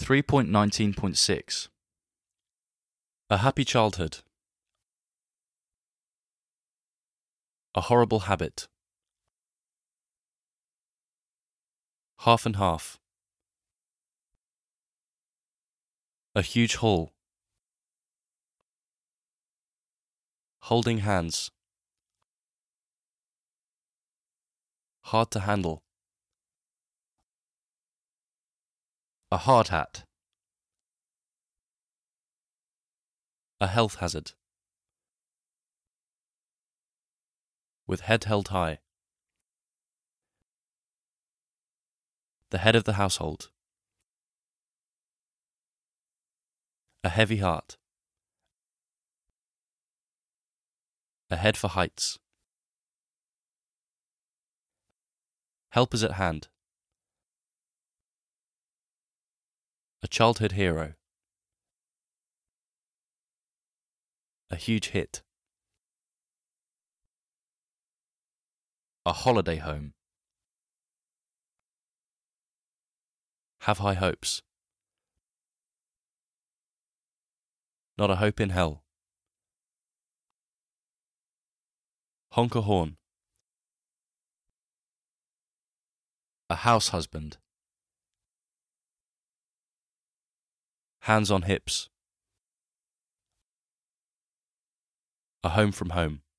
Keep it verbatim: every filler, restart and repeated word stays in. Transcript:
three point nineteen point six A happy childhood. A horrible habit. Half and half. A huge haul. Holding hands. Hard to handle. A hard hat. A health hazard. With head held high. The head of the household. A heavy heart. A head for heights. Help is at hand. A childhood hero. A huge hit. A holiday home. Have high hopes. Not a hope in hell. Honk a horn. A house husband. Hands on hips. A home from home.